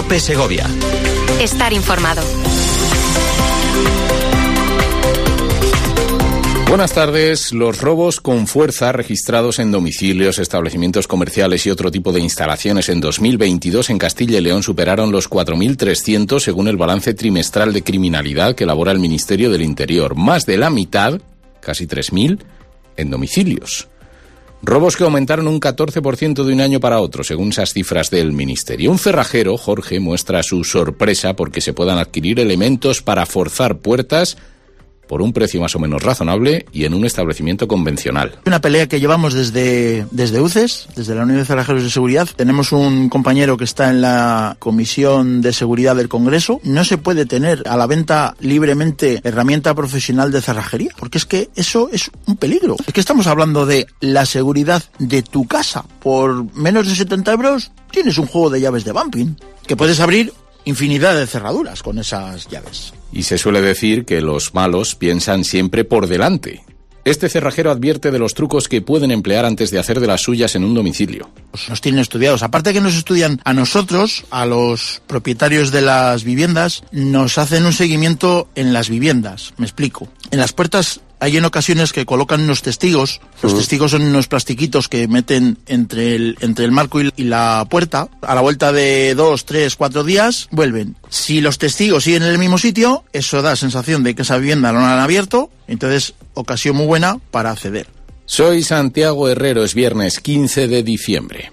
COPE Segovia. Estar informado. Buenas tardes. Los robos con fuerza registrados en domicilios, establecimientos comerciales y otro tipo de instalaciones en 2022 en Castilla y León superaron los 4.300 según el balance trimestral de criminalidad que elabora el Ministerio del Interior. Más de la mitad, casi 3.000, en domicilios. Robos que aumentaron un 14% de un año para otro, según esas cifras del Ministerio. Un cerrajero, Jorge, muestra su sorpresa porque se puedan adquirir elementos para forzar puertas por un precio más o menos razonable y en un establecimiento convencional. Una pelea que llevamos desde UCES, desde la Unión de Cerrajeros de Seguridad. Tenemos un compañero que está en la Comisión de Seguridad del Congreso. No se puede tener a la venta libremente herramienta profesional de cerrajería, porque es que eso es un peligro. Es que estamos hablando de la seguridad de tu casa. Por menos de 70 euros tienes un juego de llaves de bumping, que puedes abrir infinidad de cerraduras con esas llaves. Y se suele decir que los malos piensan siempre por delante. Este cerrajero advierte de los trucos que pueden emplear antes de hacer de las suyas en un domicilio. Nos tienen estudiados. Aparte que nos estudian a nosotros, a los propietarios de las viviendas, nos hacen un seguimiento en las viviendas. Me explico. En las puertas hay en ocasiones que colocan unos testigos. Los testigos son unos plastiquitos que meten entre el marco y la puerta. A la vuelta de 2, 3, 4 días, vuelven. Si los testigos siguen en el mismo sitio, eso da sensación de que esa vivienda no la han abierto. Entonces, ocasión muy buena para acceder. Soy Santiago Herrero, es viernes 15 de diciembre.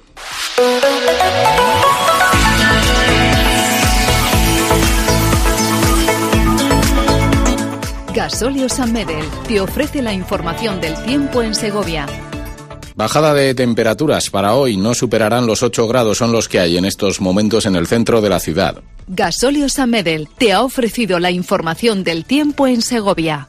Gasóleo San Medel te ofrece la información del tiempo en Segovia. Bajada de temperaturas para hoy, no superarán los 8 grados, son los que hay en estos momentos en el centro de la ciudad. Gasóleo San Medel te ha ofrecido la información del tiempo en Segovia.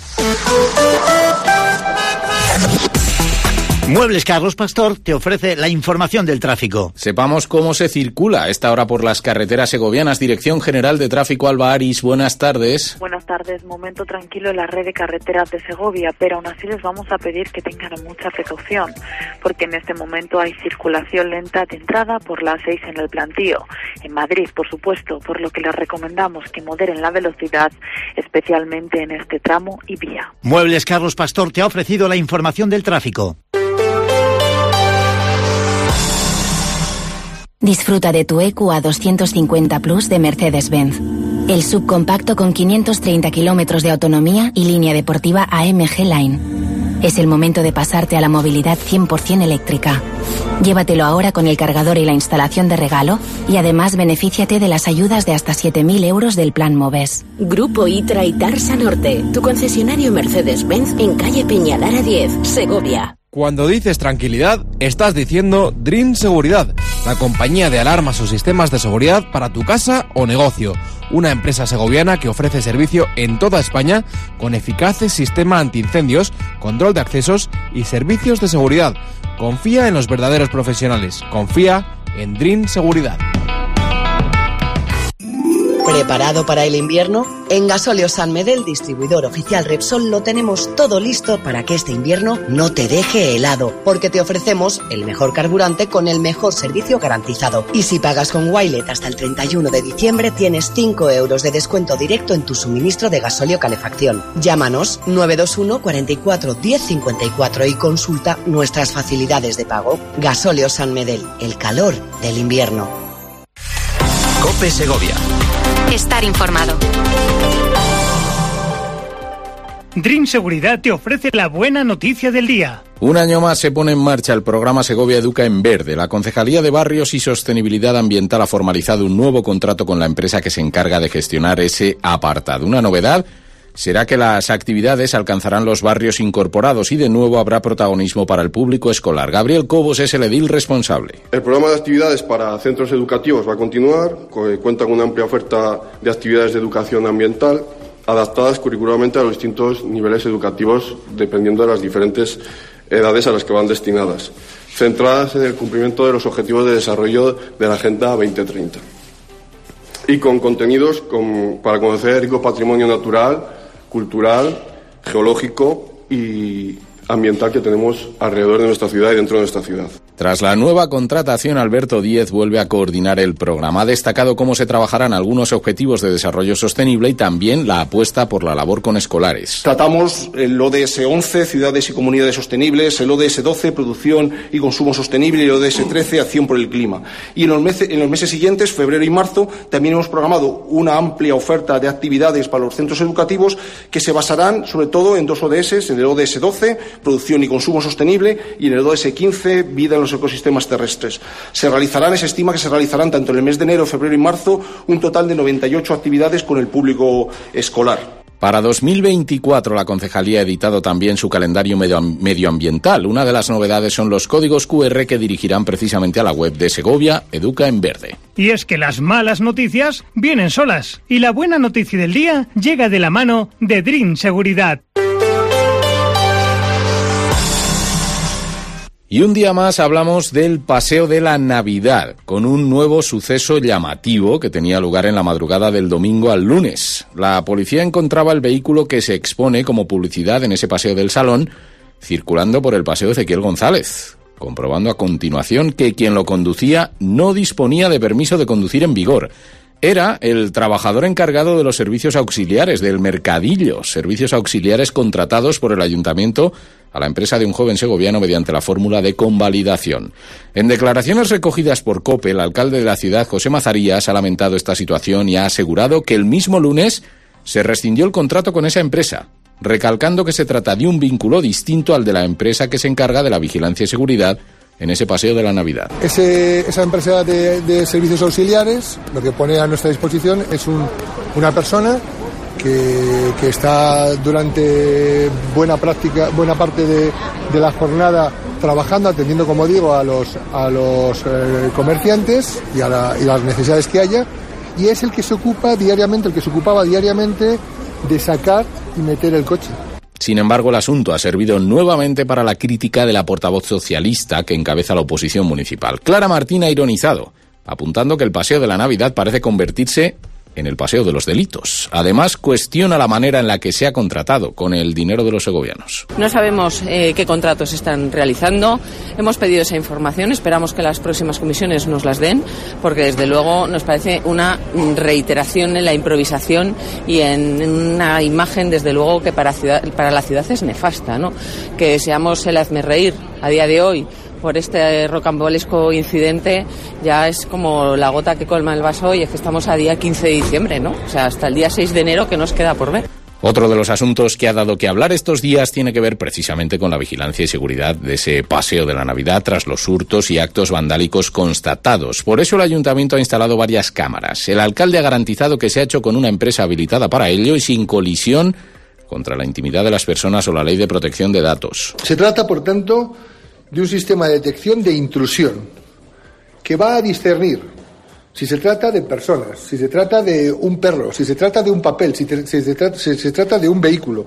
Muebles Carlos Pastor te ofrece la información del tráfico. Sepamos cómo se circula a esta hora por las carreteras segovianas. Dirección General de Tráfico, Alba Aris, buenas tardes. Buenas tardes, momento tranquilo en la red de carreteras de Segovia, pero aún así les vamos a pedir que tengan mucha precaución, porque en este momento hay circulación lenta de entrada por la 6 en el Plantío. En Madrid, por supuesto, por lo que les recomendamos que moderen la velocidad, especialmente en este tramo y vía. Muebles Carlos Pastor te ha ofrecido la información del tráfico. Disfruta de tu EQA 250 Plus de Mercedes-Benz. El subcompacto con 530 kilómetros de autonomía y línea deportiva AMG Line. Es el momento de pasarte a la movilidad 100% eléctrica. Llévatelo ahora con el cargador y la instalación de regalo y además benefíciate de las ayudas de hasta 7.000 euros del Plan Moves. Grupo ITRA y Tarsa Norte, tu concesionario Mercedes-Benz en calle Peñalara 10, Segovia. Cuando dices tranquilidad, estás diciendo Dream Seguridad, la compañía de alarmas o sistemas de seguridad para tu casa o negocio. Una empresa segoviana que ofrece servicio en toda España con eficaces sistema antiincendios, control de accesos y servicios de seguridad. Confía en los verdaderos profesionales. Confía en Dream Seguridad. ¿Preparado para el invierno? En Gasóleo San Medel, distribuidor oficial Repsol, lo tenemos todo listo para que este invierno no te deje helado, porque te ofrecemos el mejor carburante con el mejor servicio garantizado. Y si pagas con Wilet hasta el 31 de diciembre, tienes 5 euros de descuento directo en tu suministro de gasóleo calefacción. Llámanos 921 44 10 54 y consulta nuestras facilidades de pago. Gasóleo San Medel, el calor del invierno. COPE Segovia. Estar informado. Dream Seguridad te ofrece la buena noticia del día. Un año más se pone en marcha el programa Segovia Educa en Verde. La Concejalía de Barrios y Sostenibilidad Ambiental ha formalizado un nuevo contrato con la empresa que se encarga de gestionar ese apartado. Una novedad será que las actividades alcanzarán los barrios incorporados y de nuevo habrá protagonismo para el público escolar. Gabriel Cobos es el edil responsable. El programa de actividades para centros educativos va a continuar, cuenta con una amplia oferta de actividades de educación ambiental adaptadas curricularmente a los distintos niveles educativos dependiendo de las diferentes edades a las que van destinadas, centradas en el cumplimiento de los objetivos de desarrollo de la Agenda 2030 y con contenidos para conocer el rico patrimonio natural, cultural, geológico y ambiental que tenemos alrededor de nuestra ciudad y dentro de nuestra ciudad. Tras la nueva contratación, Alberto Díez vuelve a coordinar el programa. Ha destacado cómo se trabajarán algunos objetivos de desarrollo sostenible y también la apuesta por la labor con escolares. Tratamos el ODS 11, Ciudades y Comunidades Sostenibles, el ODS 12, Producción y Consumo Sostenible, y el ODS 13, Acción por el Clima. Y en los meses siguientes, febrero y marzo, también hemos programado una amplia oferta de actividades para los centros educativos que se basarán sobre todo en dos ODS, en el ODS 12, Producción y Consumo Sostenible, y en el ODS 15, Vida en los ecosistemas terrestres. Se estima que se realizarán tanto en el mes de enero, febrero y marzo un total de 98 actividades con el público escolar. Para 2024, la concejalía ha editado también su calendario medioambiental. Una de las novedades son los códigos QR que dirigirán precisamente a la web de Segovia, Educa en Verde. Y es que las malas noticias vienen solas y la buena noticia del día llega de la mano de Dream Seguridad. Y un día más hablamos del Paseo de la Navidad, con un nuevo suceso llamativo que tenía lugar en la madrugada del domingo al lunes. La policía encontraba el vehículo que se expone como publicidad en ese Paseo del Salón, circulando por el Paseo Ezequiel González, comprobando a continuación que quien lo conducía no disponía de permiso de conducir en vigor. Era el trabajador encargado de los servicios auxiliares del Mercadillo, servicios auxiliares contratados por el ayuntamiento a la empresa de un joven segoviano mediante la fórmula de convalidación. En declaraciones recogidas por COPE, el alcalde de la ciudad, José Mazarías, ha lamentado esta situación y ha asegurado que el mismo lunes se rescindió el contrato con esa empresa, recalcando que se trata de un vínculo distinto al de la empresa que se encarga de la vigilancia y seguridad en ese Paseo de la Navidad. Esa empresa de servicios auxiliares lo que pone a nuestra disposición es una persona que está durante buena parte de la jornada trabajando, atendiendo, como digo, a los comerciantes y a las necesidades que haya, y es el que se ocupaba diariamente de sacar y meter el coche. Sin embargo, el asunto ha servido nuevamente para la crítica de la portavoz socialista que encabeza la oposición municipal. Clara Martín ha ironizado, apuntando que el Paseo de la Navidad parece convertirse en el Paseo de los Delitos. Además, cuestiona la manera en la que se ha contratado con el dinero de los segovianos. No sabemos qué contratos están realizando. Hemos pedido esa información. Esperamos que las próximas comisiones nos las den, porque desde luego nos parece una reiteración en la improvisación y en una imagen, desde luego, que para la ciudad es nefasta, ¿no? Que seamos el hazmerreír a día de hoy por este rocambolesco incidente ya es como la gota que colma el vaso, y es que estamos a día 15 de diciembre, ¿no? O sea, hasta el día 6 de enero que nos queda por ver. Otro de los asuntos que ha dado que hablar estos días tiene que ver precisamente con la vigilancia y seguridad de ese Paseo de la Navidad tras los hurtos y actos vandálicos constatados. Por eso el ayuntamiento ha instalado varias cámaras. El alcalde ha garantizado que se ha hecho con una empresa habilitada para ello y sin colisión contra la intimidad de las personas o la ley de protección de datos. Se trata, por tanto, de un sistema de detección de intrusión que va a discernir si se trata de personas, si se trata de un perro, si se trata de un papel, si se trata de un vehículo.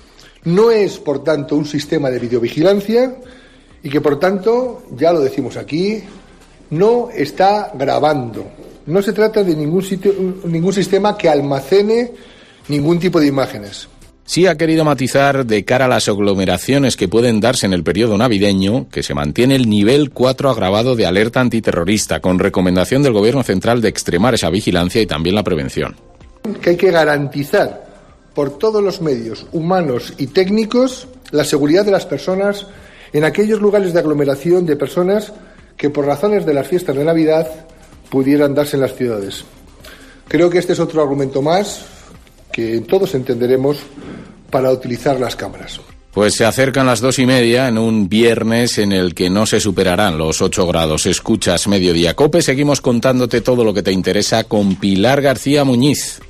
No es, por tanto, un sistema de videovigilancia y que, por tanto, ya lo decimos aquí, no está grabando. No se trata de ningún sistema que almacene ningún tipo de imágenes. Sí ha querido matizar de cara a las aglomeraciones que pueden darse en el periodo navideño que se mantiene el nivel 4 agravado de alerta antiterrorista, con recomendación del Gobierno central de extremar esa vigilancia y también la prevención. Que hay que garantizar por todos los medios humanos y técnicos la seguridad de las personas en aquellos lugares de aglomeración de personas que por razones de las fiestas de Navidad pudieran darse en las ciudades. Creo que este es otro argumento más que todos entenderemos para utilizar las cámaras. Pues se acercan las 2:30 en un viernes en el que no se superarán los 8 grados. Escuchas Mediodía Cope, seguimos contándote todo lo que te interesa con Pilar García Muñiz.